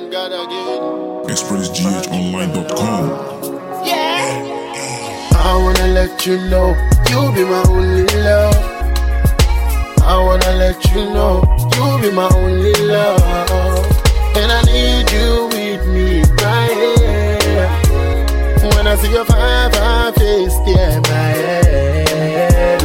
thank God again. ExpressGHOnline.com. Yeah. I wanna let you know you be my only love. I wanna let you know you be my only love. And I need you with me right here. When I see your fine face, yeah, my head.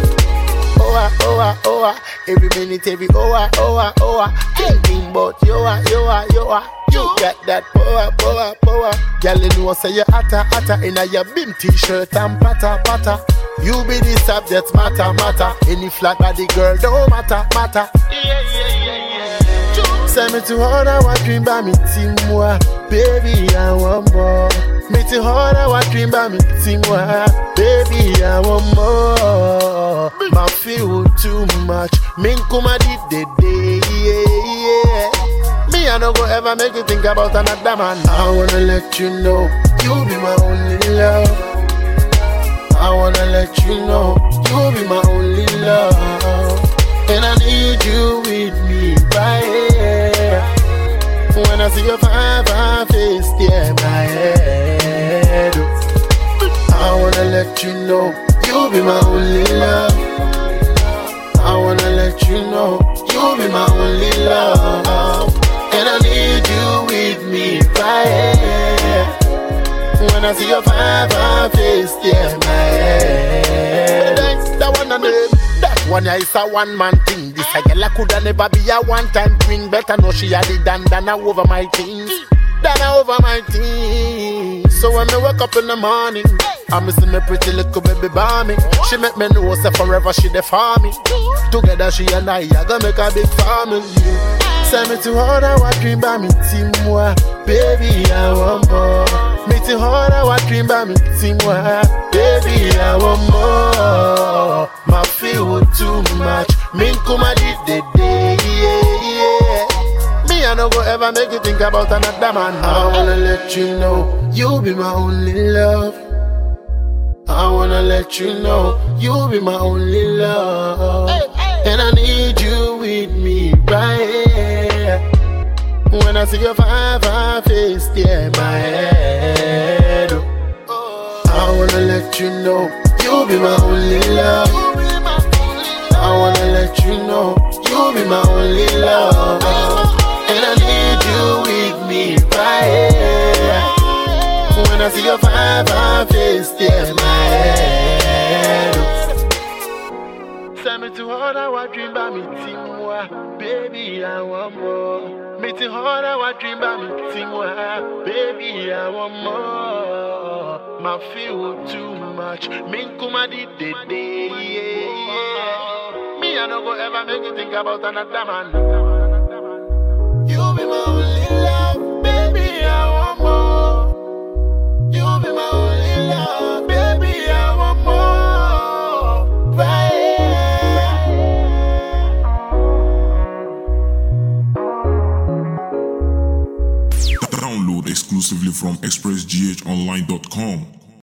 Oh, every minute, every hour, thinking about you got that power. Girl, you know, say you hotter, in a your beam t-shirt and patter. You be the subject, matter. Any flat body girl, don't matter. Yeah. Send me to order what dream by me, team, baby, I want more. Me to order what dream by me, team, baby, I want more. My feel too much, min kuma di day, yeah. Me, I don't go ever make you think about another man. I wanna let you know, you be my only love. I wanna let you know, you be my only love. And I need you with me right here. When I see your fine face, yeah, my head. I wanna let you know, you be my only love. I wanna let you know, you be my only love. And I need you with me right here. When I see your fine face, yeah, my head. That one and that one is a one-man thing. This a girl coulda never be a one-time queen. Better know she had it than over my things. So when I wake up in the morning, I miss my pretty little baby mommy. She make me know say forever she there for me. Together she and I gonna make a big family. Send me to order what dream by me team, baby, I want more. Me to order what dream by me team, baby, I want more. My feel too much, min kuma di day, yeah. Me I no go ever make you think about another man. I wanna let you know, you be my only love. I wanna let you know, you be my only love. And I need you with me right here. When I see your fine face, yeah, my head. I wanna let you know, you be my only love. I wanna let you know, you be my only love. And I need you with me right here. When I see your fine face, yeah, my head. Send me to order what dream by me team, baby, I want more. Me to order what dream by me team, baby, I want more. My feel too much, min kuma di day, yeah. Me I don't go ever make you think about another man. You be my only love, baby, I want more. You be my only love, baby, I want more. Right. Download exclusively from ExpressGHOnline.com.